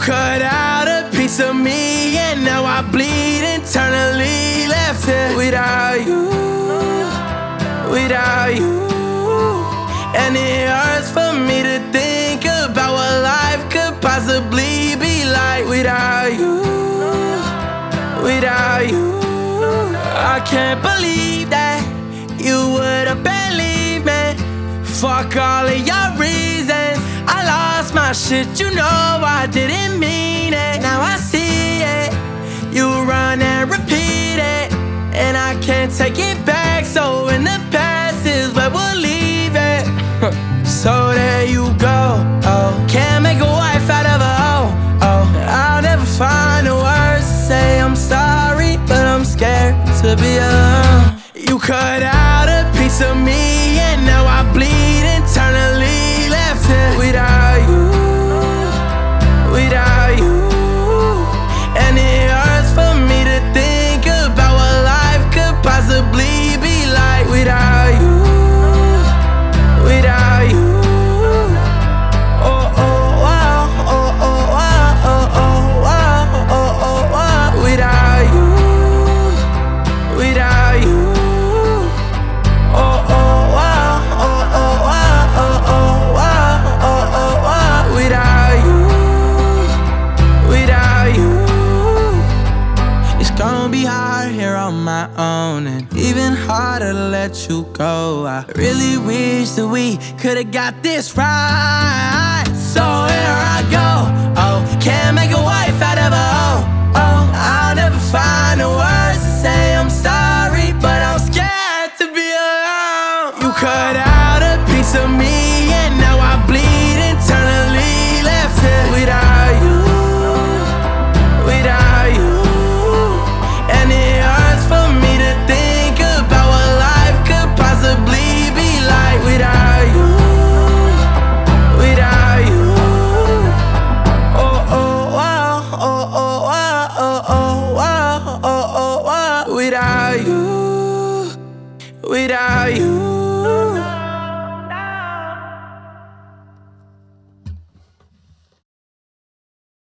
cut out a piece of me, and now I bleed internally. Left here without you, without you. And it hurts for me to think about what life could possibly be like without you, without you. I can't believe that you would've believed me. Fuck all of your reasons. I lost my shit, you know I didn't mean it. Now I see it, you run and repeat it, and I can't take it back. So in the past is where we'll leave it. So there you go, oh. Can't make a wife out of a hoe, oh. I'll never find the words to say I'm sorry, but I'm scared to be alone. You cut out a piece of me, and now I bleed internally. Left here without you, without you. And it hurts for me to think about what life could possibly be like without you, without you. Oh, oh, wow, oh, oh, wow, oh, oh, wow, oh, oh, wow. Without you, without you. Oh, oh, wow, oh, oh, wow, oh, oh, wow, oh, oh, wow. Without you, without you. It's gonna be hard here on my own, and even harder to let you go. I really wish that we could've got this right. So here I go, oh. Can't make a wife out of a hoe, oh. I'll never find the words to say I'm sorry, but I'm scared to be alone. You cut out a piece of me, and now I bleed internally. Left here without you, without you. And it hurts for me to think about what life could possibly be like without you, without you. Oh, oh, wow, oh, oh, wow, oh, oh, wow, oh, oh, wow. Without you, without you.